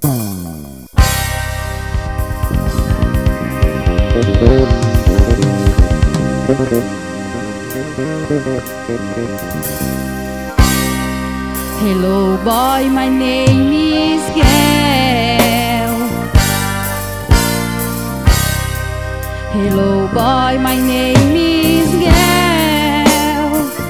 Hello boy, my name is Gail. Hello boy, my name is Gail.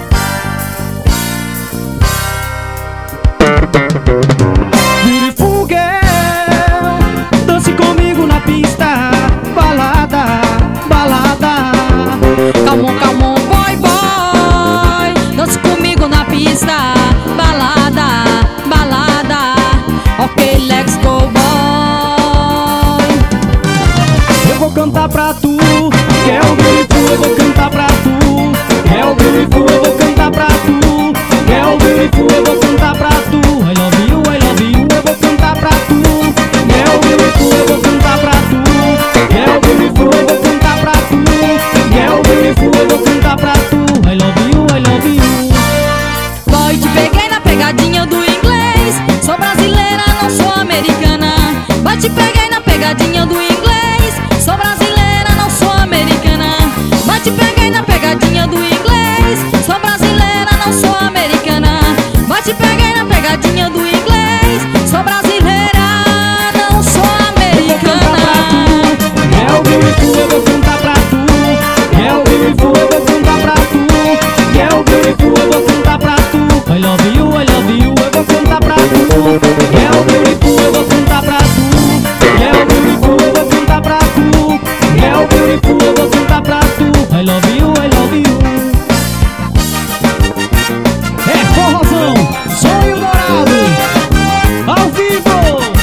Beautiful girl, dance comigo na pista. Balada, balada. Come on, come on, boy, boy, dance comigo na pista. Balada, balada. Ok, let's go, boy. Eu vou cantar pra tu, que é o beautiful, eu vou cantar pra tu. É o beautiful, eu vou cantar pra tu. É o beautiful, eu vou cantar pra tu. I love you, eu vou cantar pra tu. É o beautiful, eu vou cantar pra tu. É o beautiful, eu vou cantar pra tu. É o beautiful, eu vou cantar pra tu. I love you, Boy, te peguei na pegadinha do inglês. Sou brasileira, não sou americana. Boy, te peguei na pegadinha do inglês. Sou brasileira, não sou americana. Boy, te peguei na pegadinha do inglês. Sou brasileira, não sou americana. Boy, te peguei na pegadinha do inglês. Sou brasileira, não sou americana. é o beautiful, eu vou cantar pra tu. É o beautiful, eu vou cantar pra tu. É o beautiful, eu vou cantar pra tu. I love you, eu vou cantar pra tu. É o beautiful, eu vou cantar pra tu. É o beautiful, eu vou cantar pra tu. É o beautiful, eu vou cantar pra tu. I love you. É forrozão, sonho dourado, ao vivo.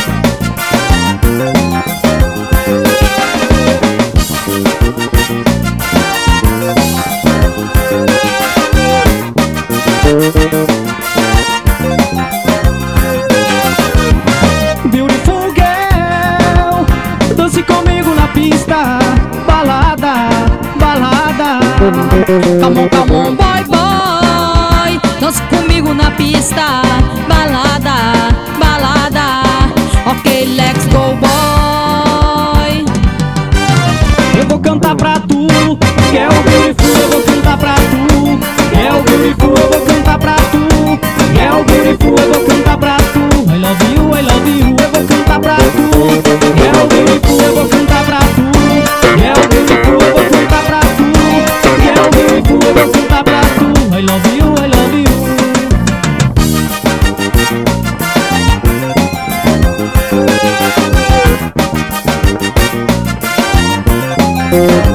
Beautiful girl, dance comigo na pista. Balada, balada. Come on, boy, boy, dance comigo na pista. Balada, balada. Ok, let's go, boy. Eu vou cantar pra tu, que é o beautiful, eu vou cantar pra tu. É o beautiful, eu vou cantar pra tu. É o beautiful, eu vou cantar pra tu. I love you, eu vou cantar pra tu. É o beautiful, eu vou cantar pra tu. É o beautiful, eu vou cantar pra tu. É o beautiful, eu vou cantar pra tu. I love you, I love you.